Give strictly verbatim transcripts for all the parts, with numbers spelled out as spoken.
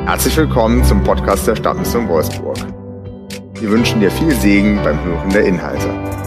Herzlich willkommen zum Podcast der Stadtmission Wolfsburg. Wir wünschen dir viel Segen beim Hören der Inhalte.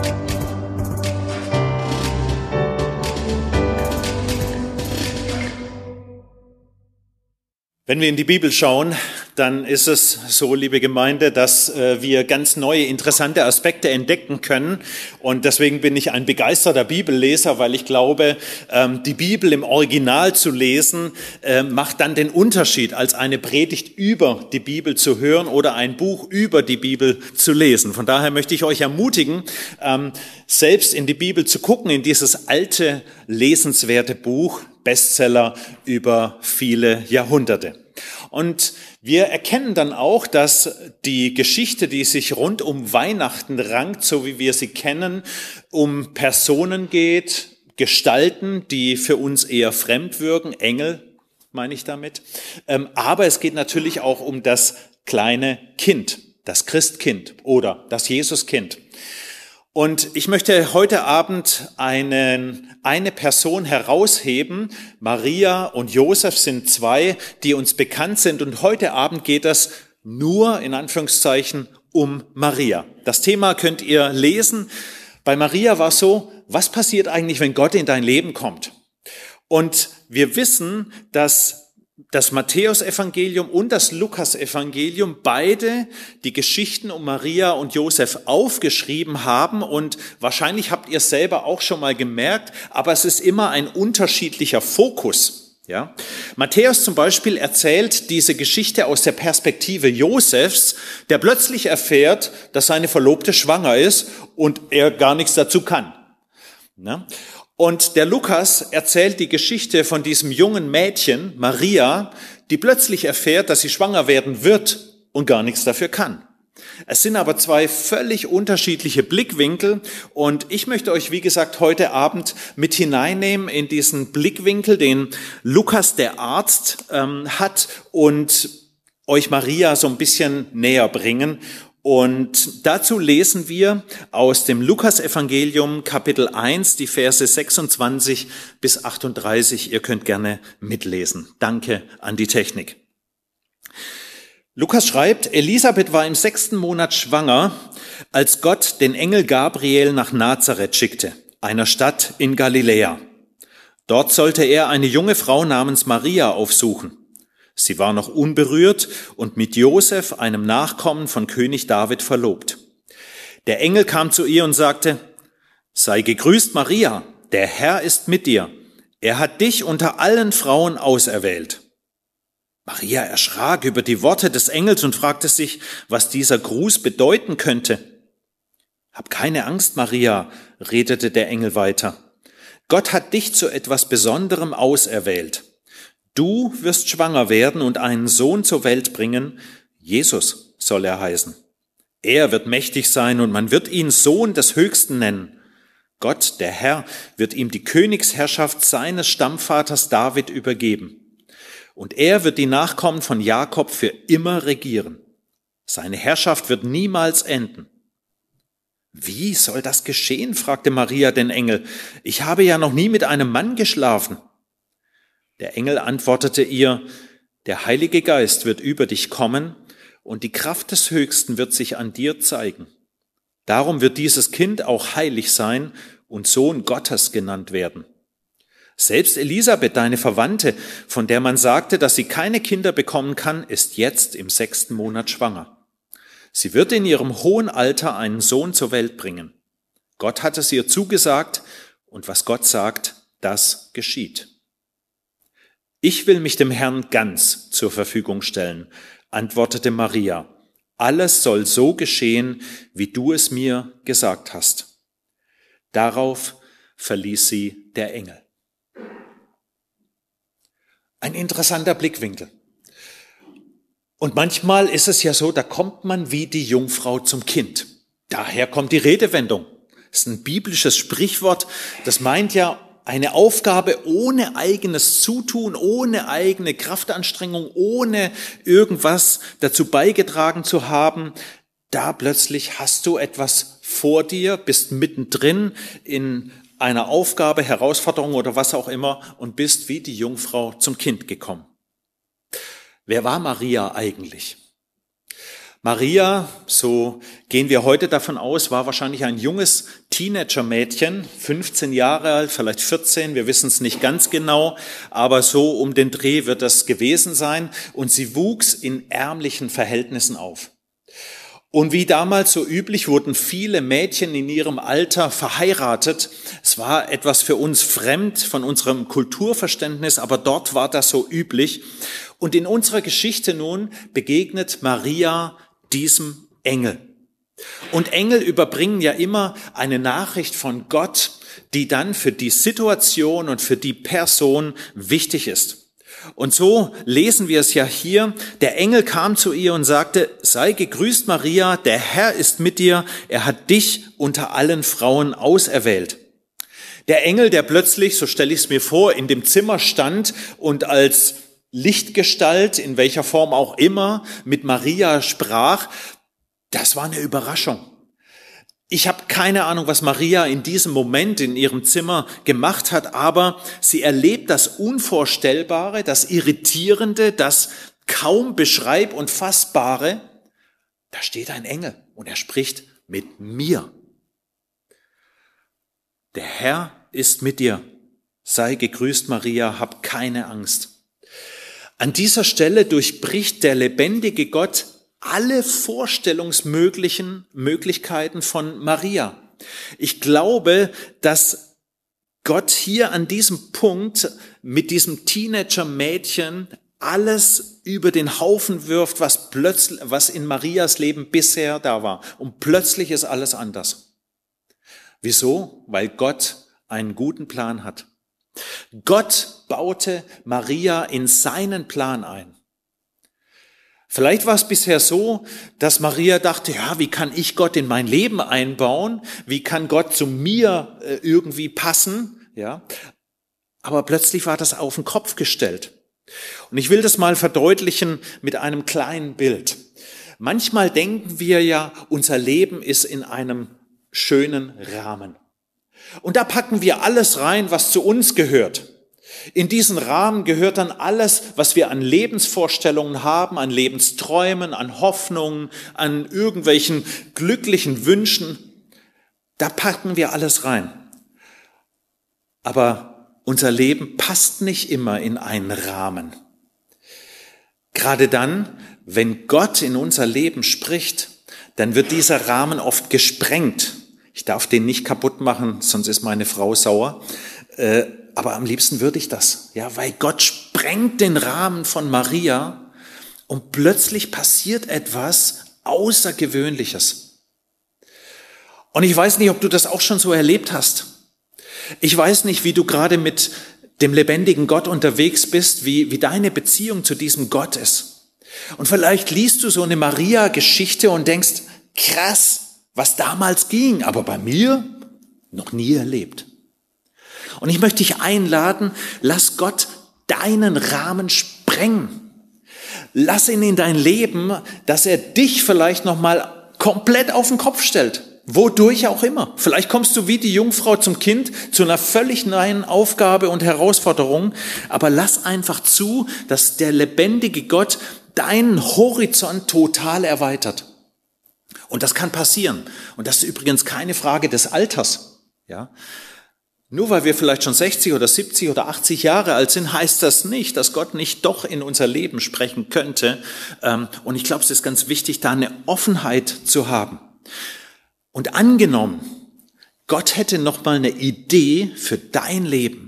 Wenn wir in die Bibel schauen, dann ist es so, liebe Gemeinde, dass äh, wir ganz neue, interessante Aspekte entdecken können. Und deswegen bin ich ein begeisterter Bibelleser, weil ich glaube, ähm, die Bibel im Original zu lesen, äh, macht dann den Unterschied, als eine Predigt über die Bibel zu hören oder ein Buch über die Bibel zu lesen. Von daher möchte ich euch ermutigen, ähm, selbst in die Bibel zu gucken, in dieses alte, lesenswerte Buch, Bestseller über viele Jahrhunderte. Und wir erkennen dann auch, dass die Geschichte, die sich rund um Weihnachten rankt, so wie wir sie kennen, um Personen geht, Gestalten, die für uns eher fremd wirken, Engel meine ich damit. Aber es geht natürlich auch um das kleine Kind, das Christkind oder das Jesuskind. Und ich möchte heute Abend einen, eine Person herausheben. Maria und Josef sind zwei, die uns bekannt sind. Und heute Abend geht es nur, in Anführungszeichen, um Maria. Das Thema könnt ihr lesen. Bei Maria war es so, was passiert eigentlich, wenn Gott in dein Leben kommt? Und wir wissen, dass das Matthäusevangelium und das Lukasevangelium beide die Geschichten um Maria und Josef aufgeschrieben haben und wahrscheinlich habt ihr selber auch schon mal gemerkt, aber es ist immer ein unterschiedlicher Fokus. Ja? Matthäus zum Beispiel erzählt diese Geschichte aus der Perspektive Josefs, der plötzlich erfährt, dass seine Verlobte schwanger ist und er gar nichts dazu kann. Ja? Und der Lukas erzählt die Geschichte von diesem jungen Mädchen, Maria, die plötzlich erfährt, dass sie schwanger werden wird und gar nichts dafür kann. Es sind aber zwei völlig unterschiedliche Blickwinkel und ich möchte euch, wie gesagt, heute Abend mit hineinnehmen in diesen Blickwinkel, den Lukas, der Arzt, ähm, hat und euch Maria so ein bisschen näher bringen. Und dazu lesen wir aus dem Lukasevangelium Kapitel eins, die Verse sechsundzwanzig bis achtunddreißig. Ihr könnt gerne mitlesen. Danke an die Technik. Lukas schreibt, Elisabeth war im sechsten Monat schwanger, als Gott den Engel Gabriel nach Nazareth schickte, einer Stadt in Galiläa. Dort sollte er eine junge Frau namens Maria aufsuchen. Sie war noch unberührt und mit Josef, einem Nachkommen von König David, verlobt. Der Engel kam zu ihr und sagte, sei gegrüßt, Maria, der Herr ist mit dir. Er hat dich unter allen Frauen auserwählt. Maria erschrak über die Worte des Engels und fragte sich, was dieser Gruß bedeuten könnte. Hab keine Angst, Maria, redete der Engel weiter. Gott hat dich zu etwas Besonderem auserwählt. Du wirst schwanger werden und einen Sohn zur Welt bringen. Jesus soll er heißen. Er wird mächtig sein und man wird ihn Sohn des Höchsten nennen. Gott, der Herr, wird ihm die Königsherrschaft seines Stammvaters David übergeben. Und er wird die Nachkommen von Jakob für immer regieren. Seine Herrschaft wird niemals enden. Wie soll das geschehen? Fragte Maria den Engel. Ich habe ja noch nie mit einem Mann geschlafen. Der Engel antwortete ihr, der Heilige Geist wird über dich kommen und die Kraft des Höchsten wird sich an dir zeigen. Darum wird dieses Kind auch heilig sein und Sohn Gottes genannt werden. Selbst Elisabeth, deine Verwandte, von der man sagte, dass sie keine Kinder bekommen kann, ist jetzt im sechsten Monat schwanger. Sie wird in ihrem hohen Alter einen Sohn zur Welt bringen. Gott hat es ihr zugesagt und was Gott sagt, das geschieht. Ich will mich dem Herrn ganz zur Verfügung stellen, antwortete Maria. Alles soll so geschehen, wie du es mir gesagt hast. Darauf verließ sie der Engel. Ein interessanter Blickwinkel. Und manchmal ist es ja so, da kommt man wie die Jungfrau zum Kind. Daher kommt die Redewendung. Das ist ein biblisches Sprichwort, das meint ja, eine Aufgabe ohne eigenes Zutun, ohne eigene Kraftanstrengung, ohne irgendwas dazu beigetragen zu haben. Da plötzlich hast du etwas vor dir, bist mittendrin in einer Aufgabe, Herausforderung oder was auch immer und bist wie die Jungfrau zum Kind gekommen. Wer war Maria eigentlich? Maria, so gehen wir heute davon aus, war wahrscheinlich ein junges Teenager-Mädchen, fünfzehn Jahre alt, vielleicht vierzehn, wir wissen es nicht ganz genau, aber so um den Dreh wird das gewesen sein. Und sie wuchs in ärmlichen Verhältnissen auf. Und wie damals so üblich wurden viele Mädchen in ihrem Alter verheiratet. Es war etwas für uns fremd von unserem Kulturverständnis, aber dort war das so üblich. Und in unserer Geschichte nun begegnet Maria diesem Engel. Und Engel überbringen ja immer eine Nachricht von Gott, die dann für die Situation und für die Person wichtig ist. Und so lesen wir es ja hier. Der Engel kam zu ihr und sagte, sei gegrüßt Maria, der Herr ist mit dir, er hat dich unter allen Frauen auserwählt. Der Engel, der plötzlich, so stelle ich es mir vor, in dem Zimmer stand und als Lichtgestalt, in welcher Form auch immer, mit Maria sprach, das war eine Überraschung. Ich habe keine Ahnung, was Maria in diesem Moment in ihrem Zimmer gemacht hat, aber sie erlebt das Unvorstellbare, das Irritierende, das kaum beschreib- und fassbare. Da steht ein Engel und er spricht mit mir. Der Herr ist mit dir. Sei gegrüßt, Maria, hab keine Angst. An dieser Stelle durchbricht der lebendige Gott alle vorstellungsmöglichen Möglichkeiten von Maria. Ich glaube, dass Gott hier an diesem Punkt mit diesem Teenager-Mädchen alles über den Haufen wirft, was plötzlich, was in Marias Leben bisher da war. Und plötzlich ist alles anders. Wieso? Weil Gott einen guten Plan hat. Gott baute Maria in seinen Plan ein. Vielleicht war es bisher so, dass Maria dachte, ja, wie kann ich Gott in mein Leben einbauen? Wie kann Gott zu mir äh, irgendwie passen? Ja. Aber plötzlich war das auf den Kopf gestellt. Und ich will das mal verdeutlichen mit einem kleinen Bild. Manchmal denken wir ja, unser Leben ist in einem schönen Rahmen. Und da packen wir alles rein, was zu uns gehört. In diesen Rahmen gehört dann alles, was wir an Lebensvorstellungen haben, an Lebensträumen, an Hoffnungen, an irgendwelchen glücklichen Wünschen. Da packen wir alles rein. Aber unser Leben passt nicht immer in einen Rahmen. Gerade dann, wenn Gott in unser Leben spricht, dann wird dieser Rahmen oft gesprengt. Ich darf den nicht kaputt machen, sonst ist meine Frau sauer. Äh, aber am liebsten würde ich das, ja, weil Gott sprengt den Rahmen von Maria und plötzlich passiert etwas Außergewöhnliches. Und ich weiß nicht, ob du das auch schon so erlebt hast. Ich weiß nicht, wie du gerade mit dem lebendigen Gott unterwegs bist, wie, wie deine Beziehung zu diesem Gott ist. Und vielleicht liest du so eine Maria-Geschichte und denkst, krass, was damals ging, aber bei mir noch nie erlebt. Und ich möchte dich einladen, lass Gott deinen Rahmen sprengen. Lass ihn in dein Leben, dass er dich vielleicht nochmal komplett auf den Kopf stellt. Wodurch auch immer. Vielleicht kommst du wie die Jungfrau zum Kind zu einer völlig neuen Aufgabe und Herausforderung. Aber lass einfach zu, dass der lebendige Gott deinen Horizont total erweitert. Und das kann passieren. Und das ist übrigens keine Frage des Alters. Ja. Nur weil wir vielleicht schon sechzig oder siebzig oder achtzig Jahre alt sind, heißt das nicht, dass Gott nicht doch in unser Leben sprechen könnte. Und ich glaube, es ist ganz wichtig, da eine Offenheit zu haben. Und angenommen, Gott hätte noch mal eine Idee für dein Leben.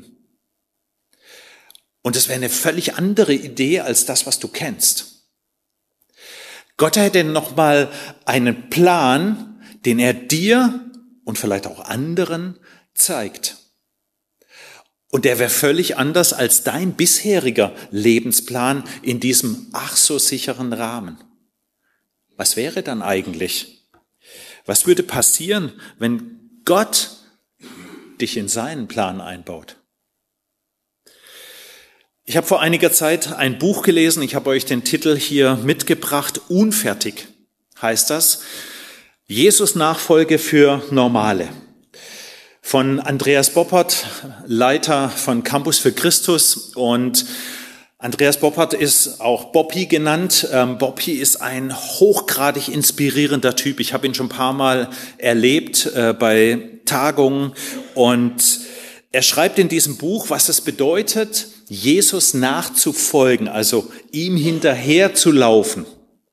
Und es wäre eine völlig andere Idee als das, was du kennst. Gott hätte noch mal einen Plan, den er dir und vielleicht auch anderen zeigt. Und der wäre völlig anders als dein bisheriger Lebensplan in diesem ach so sicheren Rahmen. Was wäre dann eigentlich? Was würde passieren, wenn Gott dich in seinen Plan einbaut? Ich habe vor einiger Zeit ein Buch gelesen, ich habe euch den Titel hier mitgebracht, Unfertig heißt das, Jesus-Nachfolge für Normale. Von Andreas Boppert, Leiter von Campus für Christus, und Andreas Boppert ist auch Boppi genannt. Ähm, Boppi ist ein hochgradig inspirierender Typ. Ich habe ihn schon ein paar Mal erlebt äh, bei Tagungen. Und er schreibt in diesem Buch, was es bedeutet, Jesus nachzufolgen, also ihm hinterher zu laufen.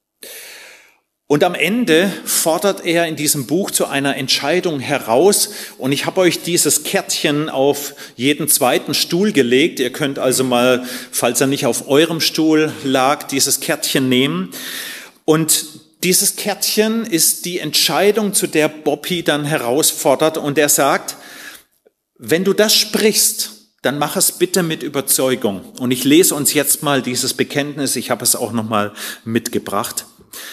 Und am Ende fordert er in diesem Buch zu einer Entscheidung heraus. Und ich habe euch dieses Kärtchen auf jeden zweiten Stuhl gelegt. Ihr könnt also mal, falls er nicht auf eurem Stuhl lag, dieses Kärtchen nehmen. Und dieses Kärtchen ist die Entscheidung, zu der Boppi dann herausfordert. Und er sagt, wenn du das sprichst, dann mach es bitte mit Überzeugung. Und ich lese uns jetzt mal dieses Bekenntnis. Ich habe es auch noch mal mitgebracht.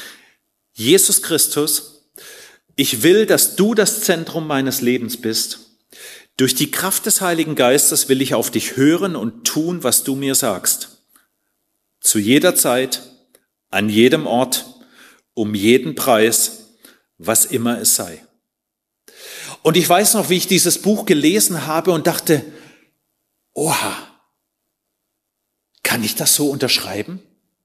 Jesus Christus, ich will, dass du das Zentrum meines Lebens bist. Durch die Kraft des Heiligen Geistes will ich auf dich hören und tun, was du mir sagst. Zu jeder Zeit, an jedem Ort, um jeden Preis, was immer es sei. Und ich weiß noch, wie ich dieses Buch gelesen habe und dachte, oha, kann ich das so unterschreiben?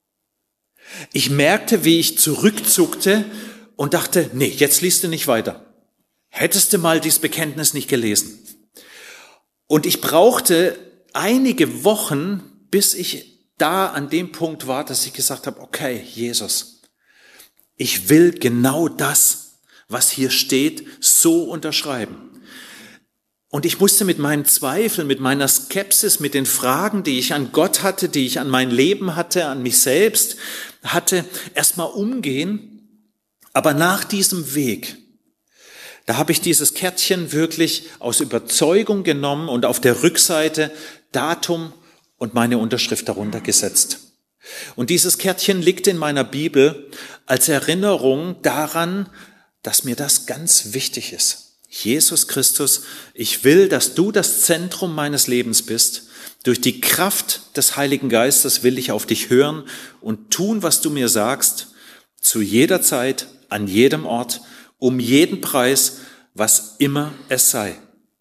Ich merkte, wie ich zurückzuckte und dachte, nee, jetzt liest du nicht weiter. Hättest du mal dieses Bekenntnis nicht gelesen. Und ich brauchte einige Wochen, bis ich da an dem Punkt war, dass ich gesagt habe, okay, Jesus, ich will genau das, was hier steht, so unterschreiben. Und ich musste mit meinen Zweifeln, mit meiner Skepsis, mit den Fragen, die ich an Gott hatte, die ich an mein Leben hatte, an mich selbst hatte, erstmal umgehen. Aber nach diesem Weg, da habe ich dieses Kärtchen wirklich aus Überzeugung genommen und auf der Rückseite Datum und meine Unterschrift darunter gesetzt. Und dieses Kärtchen liegt in meiner Bibel als Erinnerung daran, dass mir das ganz wichtig ist. Jesus Christus, ich will, dass du das Zentrum meines Lebens bist. Durch die Kraft des Heiligen Geistes will ich auf dich hören und tun, was du mir sagst, zu jeder Zeit, an jedem Ort, um jeden Preis, was immer es sei.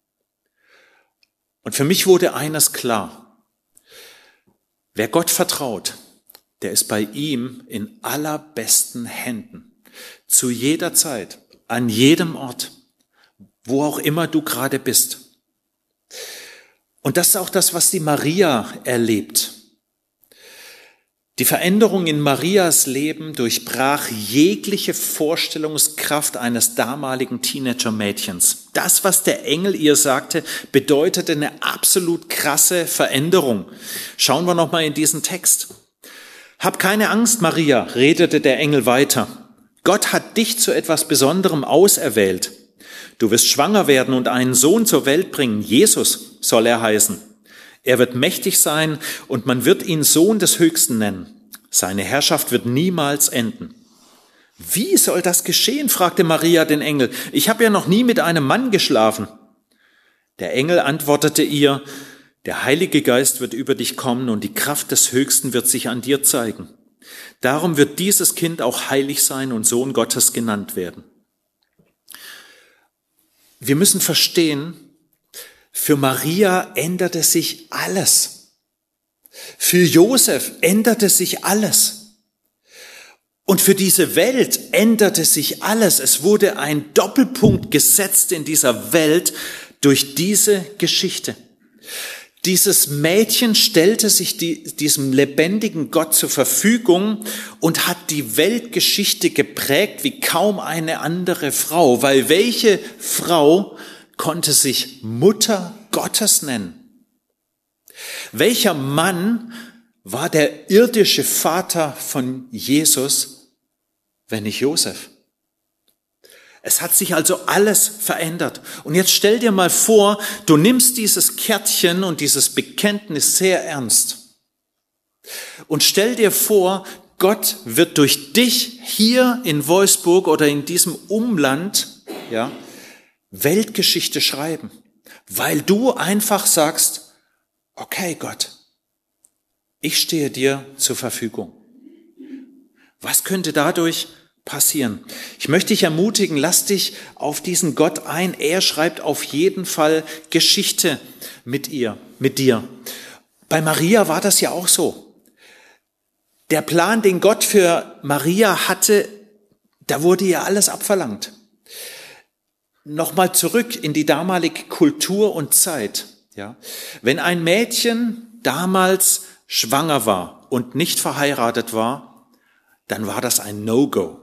Und für mich wurde eines klar. Wer Gott vertraut, der ist bei ihm in allerbesten Händen. Zu jeder Zeit, an jedem Ort, wo auch immer du gerade bist. Und das ist auch das, was die Maria erlebt. Die Veränderung in Marias Leben durchbrach jegliche Vorstellungskraft eines damaligen Teenager-Mädchens. Das, was der Engel ihr sagte, bedeutete eine absolut krasse Veränderung. Schauen wir noch mal in diesen Text. Hab keine Angst, Maria, redete der Engel weiter. Gott hat dich zu etwas Besonderem auserwählt. Du wirst schwanger werden und einen Sohn zur Welt bringen. Jesus soll er heißen. Er wird mächtig sein und man wird ihn Sohn des Höchsten nennen. Seine Herrschaft wird niemals enden. Wie soll das geschehen? Fragte Maria den Engel. Ich habe ja noch nie mit einem Mann geschlafen. Der Engel antwortete ihr, der Heilige Geist wird über dich kommen und die Kraft des Höchsten wird sich an dir zeigen. Darum wird dieses Kind auch heilig sein und Sohn Gottes genannt werden. Wir müssen verstehen, für Maria änderte sich alles. Für Josef änderte sich alles. Und für diese Welt änderte sich alles. Es wurde ein Doppelpunkt gesetzt in dieser Welt durch diese Geschichte. Dieses Mädchen stellte sich die, diesem lebendigen Gott zur Verfügung und hat die Weltgeschichte geprägt wie kaum eine andere Frau. Weil welche Frau konnte sich Mutter Gottes nennen? Welcher Mann war der irdische Vater von Jesus, wenn nicht Josef? Es hat sich also alles verändert. Und jetzt stell dir mal vor, du nimmst dieses Kärtchen und dieses Bekenntnis sehr ernst. Und stell dir vor, Gott wird durch dich hier in Wolfsburg oder in diesem Umland, ja, Weltgeschichte schreiben. Weil du einfach sagst, okay Gott, ich stehe dir zur Verfügung. Was könnte dadurch passieren? Ich möchte dich ermutigen, lass dich auf diesen Gott ein. Er schreibt auf jeden Fall Geschichte mit ihr, mit dir. Bei Maria war das ja auch so. Der Plan, den Gott für Maria hatte, da wurde ihr alles abverlangt. Nochmal zurück in die damalige Kultur und Zeit. Ja, wenn ein Mädchen damals schwanger war und nicht verheiratet war, dann war das ein No-Go.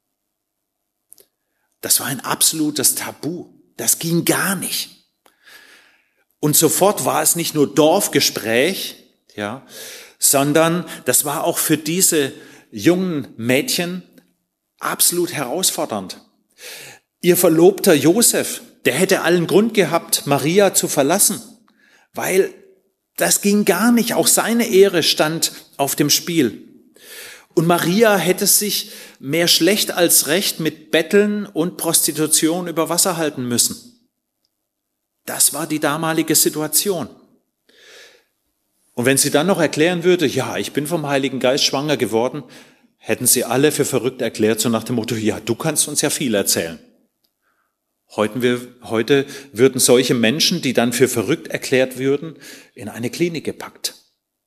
Das war ein absolutes Tabu. Das ging gar nicht. Und sofort war es nicht nur Dorfgespräch, ja, sondern das war auch für diese jungen Mädchen absolut herausfordernd. Ihr Verlobter Josef, der hätte allen Grund gehabt, Maria zu verlassen, weil das ging gar nicht. Auch seine Ehre stand auf dem Spiel. Und Maria hätte sich mehr schlecht als recht mit Betteln und Prostitution über Wasser halten müssen. Das war die damalige Situation. Und wenn sie dann noch erklären würde, ja, ich bin vom Heiligen Geist schwanger geworden, hätten sie alle für verrückt erklärt, so nach dem Motto, ja, du kannst uns ja viel erzählen. Heute, wir, heute würden solche Menschen, die dann für verrückt erklärt würden, in eine Klinik gepackt.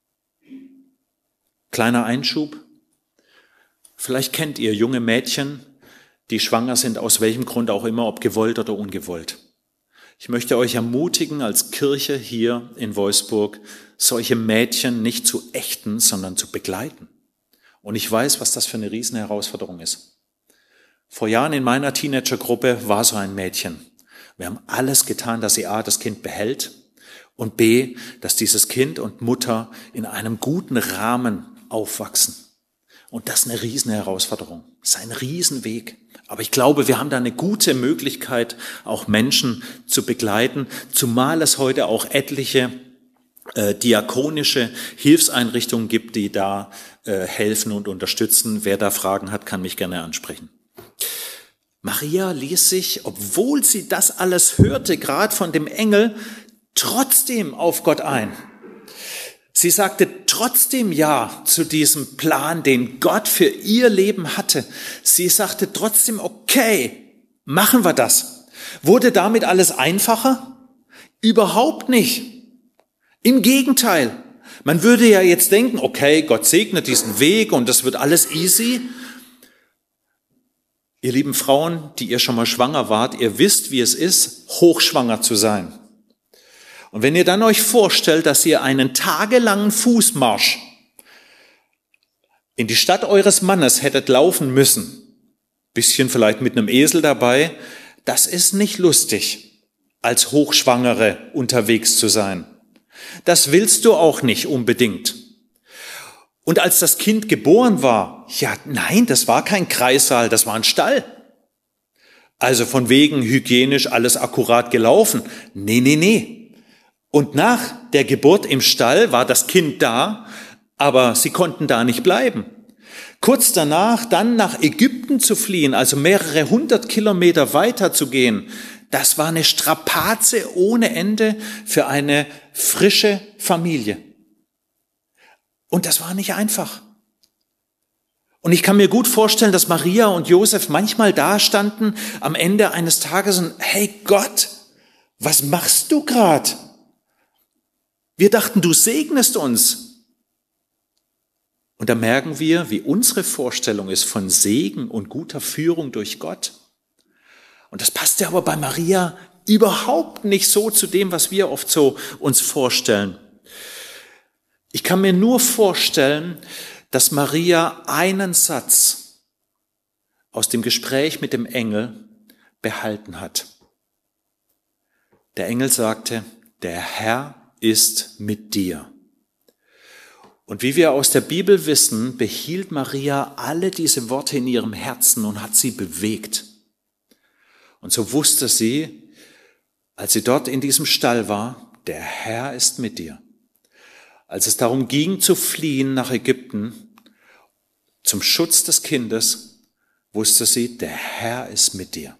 Kleiner Einschub. Vielleicht kennt ihr junge Mädchen, die schwanger sind, aus welchem Grund auch immer, ob gewollt oder ungewollt. Ich möchte euch ermutigen, als Kirche hier in Wolfsburg, solche Mädchen nicht zu ächten, sondern zu begleiten. Und ich weiß, was das für eine riesen Herausforderung ist. Vor Jahren in meiner Teenagergruppe war so ein Mädchen. Wir haben alles getan, dass sie A, das Kind behält und B, dass dieses Kind und Mutter in einem guten Rahmen aufwachsen. Und das ist eine riesen Herausforderung. Das ist ein Riesenweg. Aber ich glaube, wir haben da eine gute Möglichkeit, auch Menschen zu begleiten, zumal es heute auch etliche äh, diakonische Hilfseinrichtungen gibt, die da äh, helfen und unterstützen. Wer da Fragen hat, kann mich gerne ansprechen. Maria ließ sich, obwohl sie das alles hörte, gerade von dem Engel, trotzdem auf Gott ein. Sie sagte trotzdem Ja zu diesem Plan, den Gott für ihr Leben hatte. Sie sagte trotzdem, okay, machen wir das. Wurde damit alles einfacher? Überhaupt nicht. Im Gegenteil. Man würde ja jetzt denken, okay, Gott segnet diesen Weg und das wird alles easy. Ihr lieben Frauen, die ihr schon mal schwanger wart, ihr wisst, wie es ist, hochschwanger zu sein. Und wenn ihr dann euch vorstellt, dass ihr einen tagelangen Fußmarsch in die Stadt eures Mannes hättet laufen müssen, bisschen vielleicht mit einem Esel dabei, das ist nicht lustig, als Hochschwangere unterwegs zu sein. Das willst du auch nicht unbedingt. Und als das Kind geboren war, ja, nein, das war kein Kreissaal, das war ein Stall. Also von wegen hygienisch alles akkurat gelaufen. Nee, nee, nee. Und nach der Geburt im Stall war das Kind da, aber sie konnten da nicht bleiben. Kurz danach dann nach Ägypten zu fliehen, also mehrere hundert Kilometer weiter zu gehen, das war eine Strapaze ohne Ende für eine frische Familie. Und das war nicht einfach. Und ich kann mir gut vorstellen, dass Maria und Josef manchmal da standen am Ende eines Tages und, hey Gott, was machst du gerade? Wir dachten, du segnest uns. Und da merken wir, wie unsere Vorstellung ist von Segen und guter Führung durch Gott. Und das passte aber bei Maria überhaupt nicht so zu dem, was wir oft so uns vorstellen. Ich kann mir nur vorstellen, dass Maria einen Satz aus dem Gespräch mit dem Engel behalten hat. Der Engel sagte, der Herr ist mit dir. Und wie wir aus der Bibel wissen, behielt Maria alle diese Worte in ihrem Herzen und hat sie bewegt. Und so wusste sie, als sie dort in diesem Stall war, der Herr ist mit dir. Als es darum ging, zu fliehen nach Ägypten, zum Schutz des Kindes, wusste sie, der Herr ist mit dir.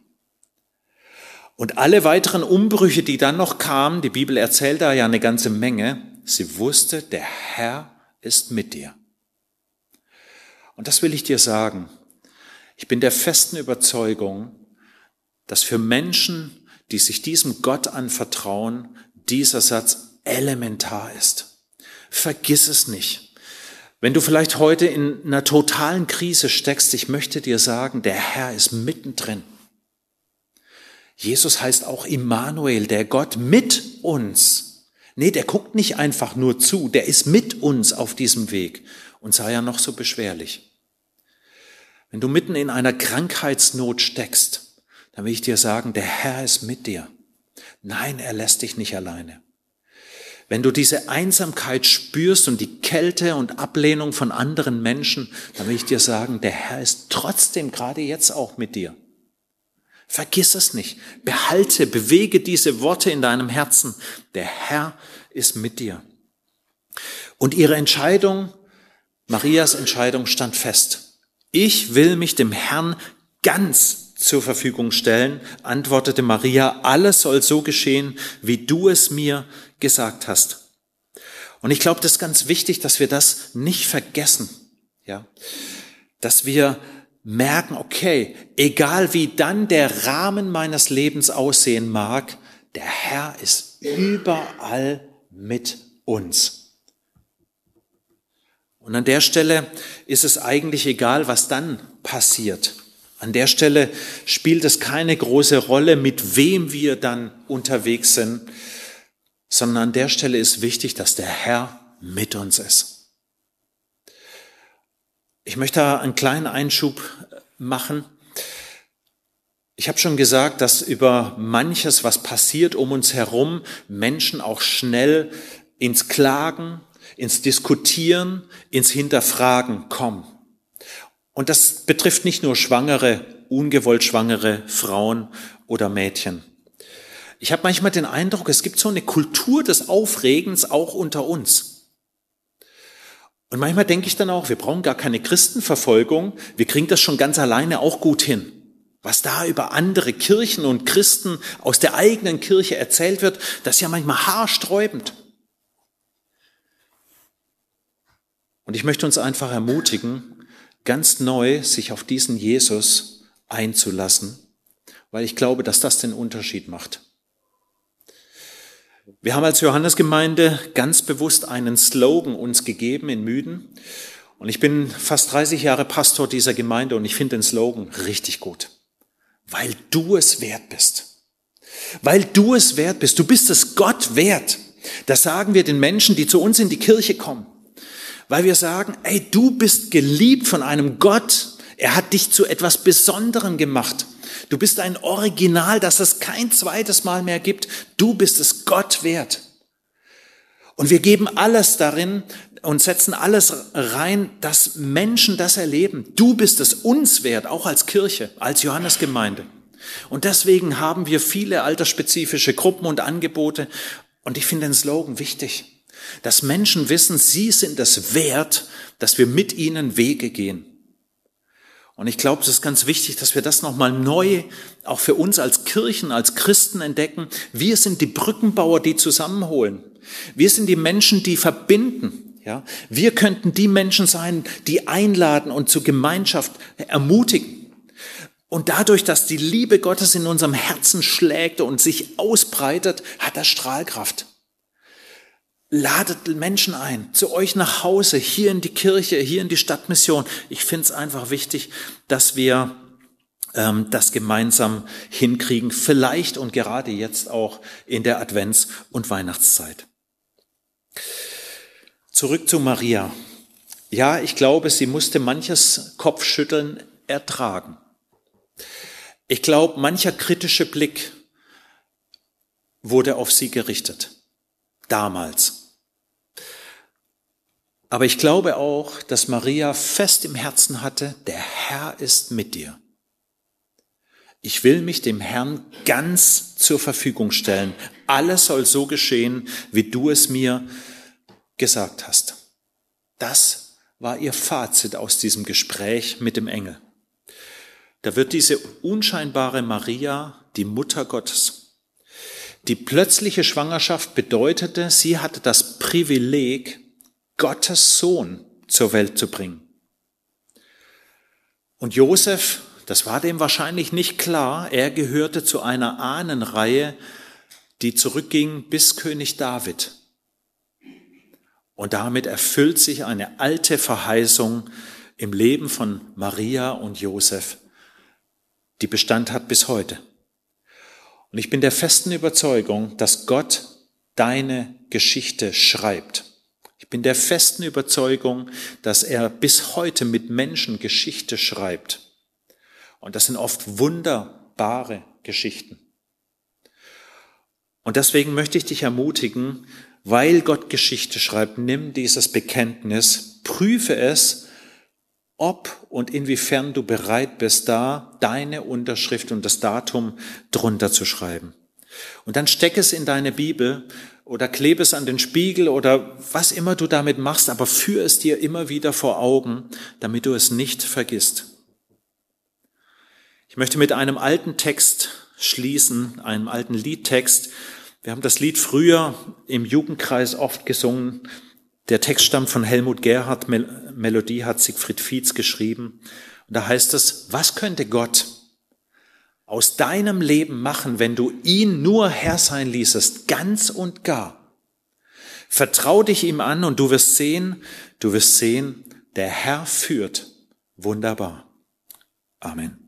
Und alle weiteren Umbrüche, die dann noch kamen, die Bibel erzählt da ja eine ganze Menge, sie wusste, der Herr ist mit dir. Und das will ich dir sagen. Ich bin der festen Überzeugung, dass für Menschen, die sich diesem Gott anvertrauen, dieser Satz elementar ist. Vergiss es nicht. Wenn du vielleicht heute in einer totalen Krise steckst, ich möchte dir sagen, der Herr ist mittendrin. Jesus heißt auch Immanuel, der Gott mit uns. Nee, der guckt nicht einfach nur zu, der ist mit uns auf diesem Weg und sei ja noch so beschwerlich. Wenn du mitten in einer Krankheitsnot steckst, dann will ich dir sagen, der Herr ist mit dir. Nein, er lässt dich nicht alleine. Wenn du diese Einsamkeit spürst und die Kälte und Ablehnung von anderen Menschen, dann will ich dir sagen, der Herr ist trotzdem gerade jetzt auch mit dir. Vergiss es nicht. Behalte, bewege diese Worte in deinem Herzen. Der Herr ist mit dir. Und ihre Entscheidung, Marias Entscheidung stand fest. Ich will mich dem Herrn ganz zur Verfügung stellen, antwortete Maria, alles soll so geschehen, wie du es mir gesagt hast. Und ich glaube, das ist ganz wichtig, dass wir das nicht vergessen, ja, dass wir merken, okay, egal wie dann der Rahmen meines Lebens aussehen mag, der Herr ist überall mit uns. Und an der Stelle ist es eigentlich egal, was dann passiert. An der Stelle spielt es keine große Rolle, mit wem wir dann unterwegs sind, sondern an der Stelle ist wichtig, dass der Herr mit uns ist. Ich möchte da einen kleinen Einschub machen. Ich habe schon gesagt, dass über manches, was passiert um uns herum, Menschen auch schnell ins Klagen, ins Diskutieren, ins Hinterfragen kommen. Und das betrifft nicht nur schwangere, ungewollt schwangere Frauen oder Mädchen. Ich habe manchmal den Eindruck, es gibt so eine Kultur des Aufregens auch unter uns. Und manchmal denke ich dann auch, wir brauchen gar keine Christenverfolgung, wir kriegen das schon ganz alleine auch gut hin. Was da über andere Kirchen und Christen aus der eigenen Kirche erzählt wird, das ist ja manchmal haarsträubend. Und ich möchte uns einfach ermutigen, ganz neu sich auf diesen Jesus einzulassen, weil ich glaube, dass das den Unterschied macht. Wir haben als Johannesgemeinde ganz bewusst einen Slogan uns gegeben in Müden. Und ich bin fast dreißig Jahre Pastor dieser Gemeinde und ich finde den Slogan richtig gut. Weil du es wert bist. Weil du es wert bist. Du bist es Gott wert. Das sagen wir den Menschen, die zu uns in die Kirche kommen. Weil wir sagen, ey, du bist geliebt von einem Gott. Er hat dich zu etwas Besonderem gemacht. Du bist ein Original, das es kein zweites Mal mehr gibt. Du bist es Gott wert. Und wir geben alles darin und setzen alles rein, dass Menschen das erleben. Du bist es uns wert, auch als Kirche, als Johannesgemeinde. Und deswegen haben wir viele altersspezifische Gruppen und Angebote. Und ich finde den Slogan wichtig. Dass Menschen wissen, sie sind es wert, dass wir mit ihnen Wege gehen. Und ich glaube, es ist ganz wichtig, dass wir das nochmal neu auch für uns als Kirchen, als Christen entdecken. Wir sind die Brückenbauer, die zusammenholen. Wir sind die Menschen, die verbinden. Ja, wir könnten die Menschen sein, die einladen und zur Gemeinschaft ermutigen. Und dadurch, dass die Liebe Gottes in unserem Herzen schlägt und sich ausbreitet, hat das Strahlkraft. Ladet Menschen ein, zu euch nach Hause, hier in die Kirche, hier in die Stadtmission. Ich finde es einfach wichtig, dass wir ähm, das gemeinsam hinkriegen, vielleicht und gerade jetzt auch in der Advents- und Weihnachtszeit. Zurück zu Maria. Ja, ich glaube, sie musste manches Kopfschütteln ertragen. Ich glaube, mancher kritische Blick wurde auf sie gerichtet. Damals. Aber ich glaube auch, dass Maria fest im Herzen hatte, der Herr ist mit dir. Ich will mich dem Herrn ganz zur Verfügung stellen. Alles soll so geschehen, wie du es mir gesagt hast. Das war ihr Fazit aus diesem Gespräch mit dem Engel. Da wird diese unscheinbare Maria, die Mutter Gottes. Die plötzliche Schwangerschaft bedeutete, sie hatte das Privileg, Gottes Sohn zur Welt zu bringen. Und Josef, das war dem wahrscheinlich nicht klar, er gehörte zu einer Ahnenreihe, die zurückging bis König David. Und damit erfüllt sich eine alte Verheißung im Leben von Maria und Josef, die Bestand hat bis heute. Und ich bin der festen Überzeugung, dass Gott deine Geschichte schreibt. Ich bin der festen Überzeugung, dass er bis heute mit Menschen Geschichte schreibt. Und das sind oft wunderbare Geschichten. Und deswegen möchte ich dich ermutigen, weil Gott Geschichte schreibt, nimm dieses Bekenntnis, prüfe es, ob und inwiefern du bereit bist, da deine Unterschrift und das Datum drunter zu schreiben. Und dann steck es in deine Bibel oder klebe es an den Spiegel oder was immer du damit machst, aber führe es dir immer wieder vor Augen, damit du es nicht vergisst. Ich möchte mit einem alten Text schließen, einem alten Liedtext. Wir haben das Lied früher im Jugendkreis oft gesungen. Der Text stammt von Helmut Gerhardt, Mel- Melodie hat Siegfried Fietz geschrieben. Und da heißt es, was könnte Gott aus deinem Leben machen, wenn du ihn nur Herr sein ließest, ganz und gar? Vertrau dich ihm an und du wirst sehen, du wirst sehen, der Herr führt wunderbar. Amen.